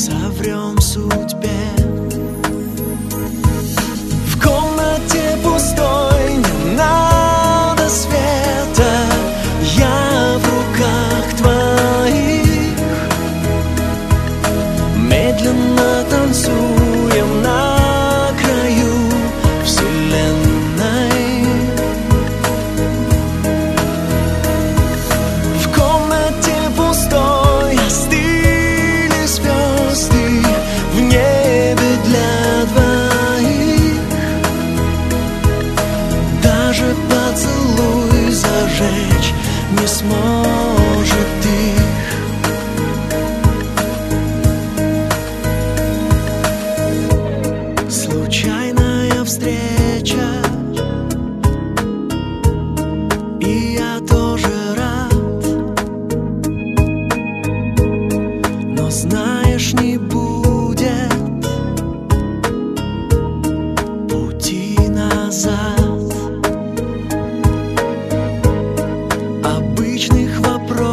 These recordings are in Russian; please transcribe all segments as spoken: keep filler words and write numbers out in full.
соврем судьбе. В комнате пустой не надо света, я в руках твоих. Медленно танцуем на краю вселенной. В комнате пустой остыли звезды в небе для двоих. Даже поцелуй зажечь не сможет их. Случайная встреча, и я тоже рад. Но знаешь, не будет пути назад. Обычных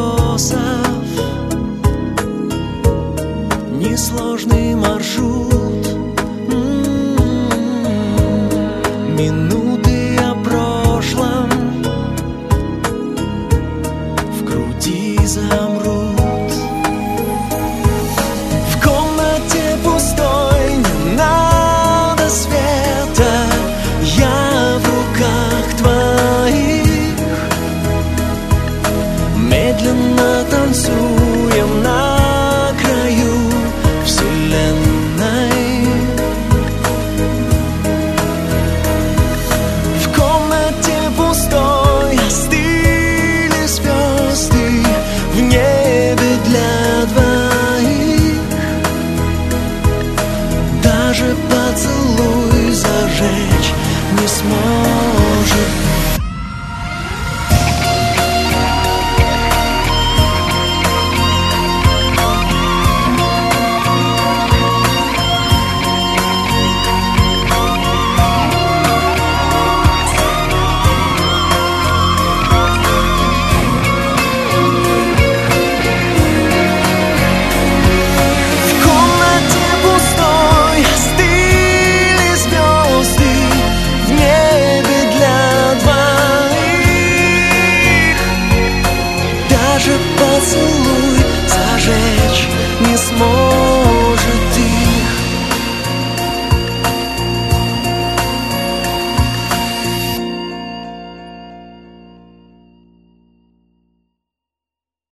вопросов, несложный маршрут.